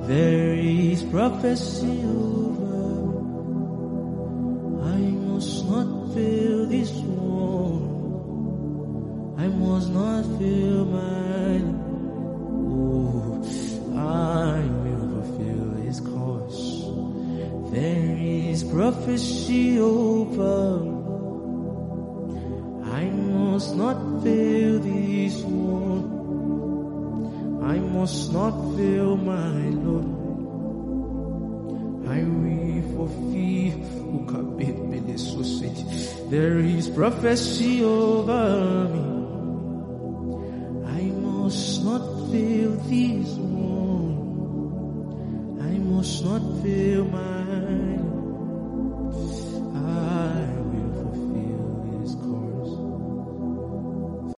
There is prophecy over. I must not fail this one. I must not fail mine. Oh, I will fulfill his cause. There is prophecy over. I must not fail this one. I must not fail my Lord. I will fulfill. There is prophecy over me. I must not fail this one. I must not fail my Lord.